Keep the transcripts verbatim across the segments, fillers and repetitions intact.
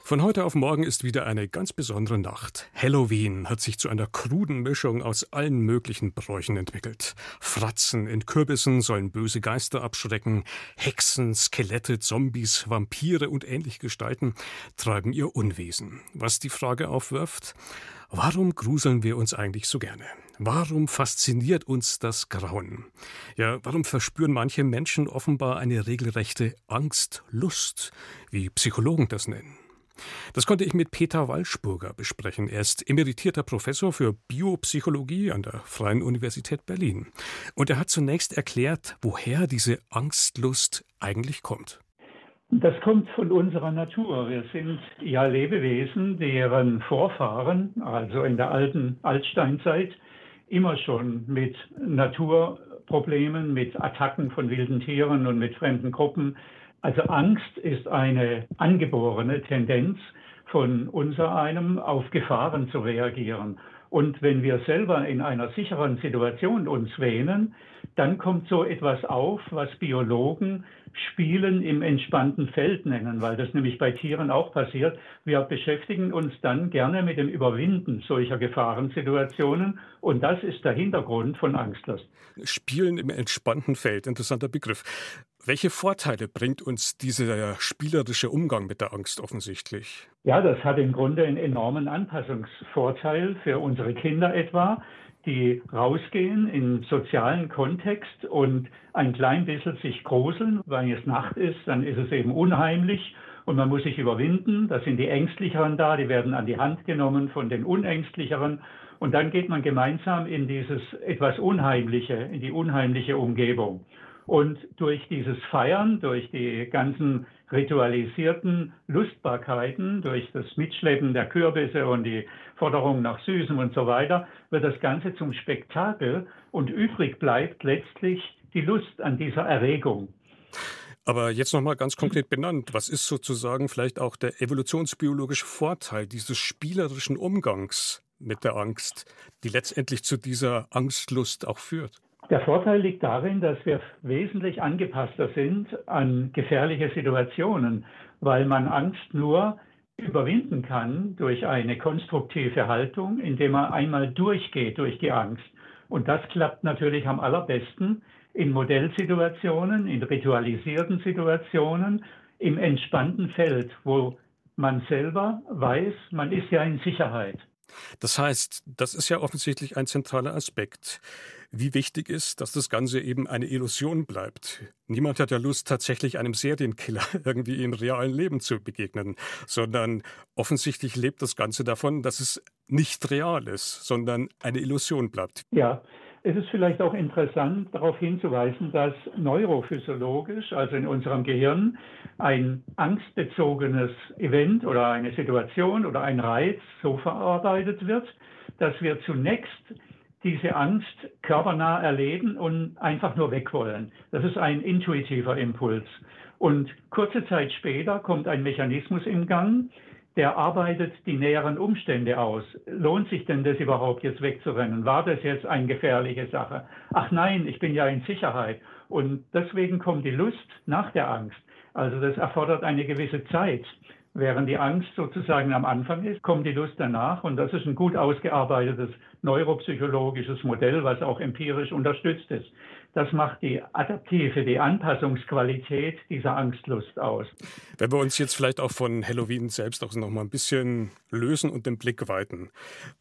Von heute auf morgen ist wieder eine ganz besondere Nacht. Halloween hat sich zu einer kruden Mischung aus allen möglichen Bräuchen entwickelt. Fratzen in Kürbissen sollen böse Geister abschrecken. Hexen, Skelette, Zombies, Vampire und ähnliche Gestalten treiben ihr Unwesen. Was die Frage aufwirft: Warum gruseln wir uns eigentlich so gerne? Warum fasziniert uns das Grauen? Ja, warum verspüren manche Menschen offenbar eine regelrechte Angstlust, wie Psychologen das nennen? Das konnte ich mit Peter Walschburger besprechen. Er ist emeritierter Professor für Biopsychologie an der Freien Universität Berlin. Und er hat zunächst erklärt, woher diese Angstlust eigentlich kommt. Das kommt von unserer Natur. Wir sind ja Lebewesen, deren Vorfahren, also in der alten Altsteinzeit, immer schon mit Naturproblemen, mit Attacken von wilden Tieren und mit fremden Gruppen. Also Angst ist eine angeborene Tendenz von unsereinem, auf Gefahren zu reagieren. Und wenn wir selber in einer sicheren Situation uns wähnen, dann kommt so etwas auf, was Biologen Spielen im entspannten Feld nennen, weil das nämlich bei Tieren auch passiert. Wir beschäftigen uns dann gerne mit dem Überwinden solcher Gefahrensituationen und das ist der Hintergrund von Angstlust. Spielen im entspannten Feld, interessanter Begriff. Welche Vorteile bringt uns dieser spielerische Umgang mit der Angst offensichtlich? Ja, das hat im Grunde einen enormen Anpassungsvorteil für unsere Kinder etwa, die rausgehen im sozialen Kontext und ein klein bisschen sich gruseln. Wenn es Nacht ist, dann ist es eben unheimlich und man muss sich überwinden. Da sind die Ängstlicheren da, die werden an die Hand genommen von den Unängstlicheren. Und dann geht man gemeinsam in dieses etwas Unheimliche, in die unheimliche Umgebung. Und durch dieses Feiern, durch die ganzen ritualisierten Lustbarkeiten, durch das Mitschleppen der Kürbisse und die Forderung nach Süßem und so weiter, wird das Ganze zum Spektakel und übrig bleibt letztlich die Lust an dieser Erregung. Aber jetzt nochmal ganz konkret benannt, was ist sozusagen vielleicht auch der evolutionsbiologische Vorteil dieses spielerischen Umgangs mit der Angst, die letztendlich zu dieser Angstlust auch führt? Der Vorteil liegt darin, dass wir wesentlich angepasster sind an gefährliche Situationen, weil man Angst nur überwinden kann durch eine konstruktive Haltung, indem man einmal durchgeht durch die Angst. Und das klappt natürlich am allerbesten in Modellsituationen, in ritualisierten Situationen, im entspannten Feld, wo man selber weiß, man ist ja in Sicherheit. Das heißt, das ist ja offensichtlich ein zentraler Aspekt. Wie wichtig ist, dass das Ganze eben eine Illusion bleibt. Niemand hat ja Lust, tatsächlich einem Serienkiller irgendwie im realen Leben zu begegnen, sondern offensichtlich lebt das Ganze davon, dass es nicht real ist, sondern eine Illusion bleibt. Ja. Es ist vielleicht auch interessant, darauf hinzuweisen, dass neurophysiologisch, also in unserem Gehirn, ein angstbezogenes Event oder eine Situation oder ein Reiz so verarbeitet wird, dass wir zunächst diese Angst körpernah erleben und einfach nur weg wollen. Das ist ein intuitiver Impuls. Und kurze Zeit später kommt ein Mechanismus in Gang, der arbeitet die näheren Umstände aus. Lohnt sich denn das überhaupt, jetzt wegzurennen? War das jetzt eine gefährliche Sache? Ach nein, ich bin ja in Sicherheit. Und deswegen kommt die Lust nach der Angst. Also das erfordert eine gewisse Zeit. Während die Angst sozusagen am Anfang ist, kommt die Lust danach. Und das ist ein gut ausgearbeitetes neuropsychologisches Modell, was auch empirisch unterstützt ist. Das macht die adaptive, die Anpassungsqualität dieser Angstlust aus. Wenn wir uns jetzt vielleicht auch von Halloween selbst auch noch mal ein bisschen lösen und den Blick weiten.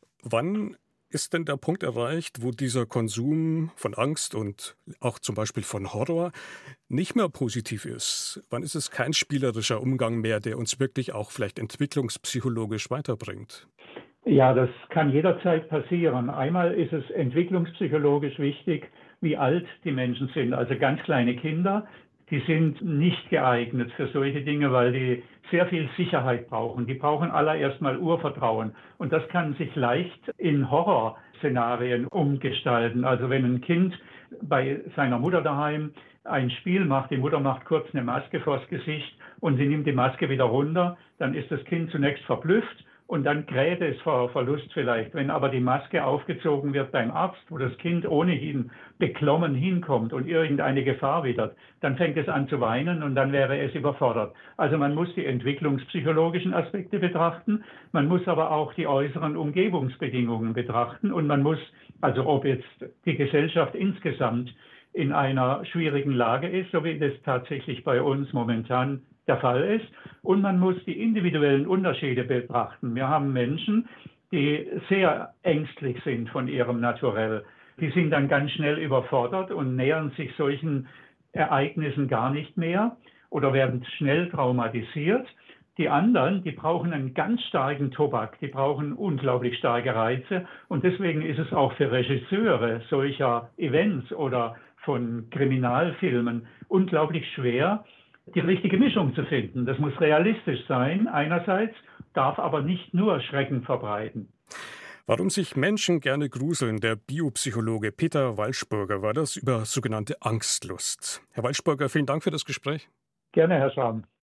Wann ist denn der Punkt erreicht, wo dieser Konsum von Angst und auch zum Beispiel von Horror nicht mehr positiv ist? Wann ist es kein spielerischer Umgang mehr, der uns wirklich auch vielleicht entwicklungspsychologisch weiterbringt? Ja, das kann jederzeit passieren. Einmal ist es entwicklungspsychologisch wichtig, wie alt die Menschen sind. Also ganz kleine Kinder, die sind nicht geeignet für solche Dinge, weil die sehr viel Sicherheit brauchen. Die brauchen allererst mal Urvertrauen. Und das kann sich leicht in Horrorszenarien umgestalten. Also wenn ein Kind bei seiner Mutter daheim ein Spiel macht, die Mutter macht kurz eine Maske vors Gesicht und sie nimmt die Maske wieder runter, dann ist das Kind zunächst verblüfft und dann kräht es vor Verlust vielleicht. Wenn aber die Maske aufgezogen wird beim Arzt, wo das Kind ohnehin beklommen hinkommt und irgendeine Gefahr wittert, dann fängt es an zu weinen und dann wäre es überfordert. Also man muss die entwicklungspsychologischen Aspekte betrachten, man muss aber auch die äußeren Umgebungsbedingungen betrachten und man muss, also ob jetzt die Gesellschaft insgesamt in einer schwierigen Lage ist, so wie das tatsächlich bei uns momentan der Fall ist. Und man muss die individuellen Unterschiede betrachten. Wir haben Menschen, die sehr ängstlich sind von ihrem Naturell. Die sind dann ganz schnell überfordert und nähern sich solchen Ereignissen gar nicht mehr oder werden schnell traumatisiert. Die anderen, die brauchen einen ganz starken Tobak, die brauchen unglaublich starke Reize. Und deswegen ist es auch für Regisseure solcher Events oder von Kriminalfilmen unglaublich schwer, die richtige Mischung zu finden. Das muss realistisch sein einerseits, darf aber nicht nur Schrecken verbreiten. Warum sich Menschen gerne gruseln, der Biopsychologe Peter Walschburger war das über sogenannte Angstlust. Herr Walschburger, vielen Dank für das Gespräch. Gerne, Herr Schramm.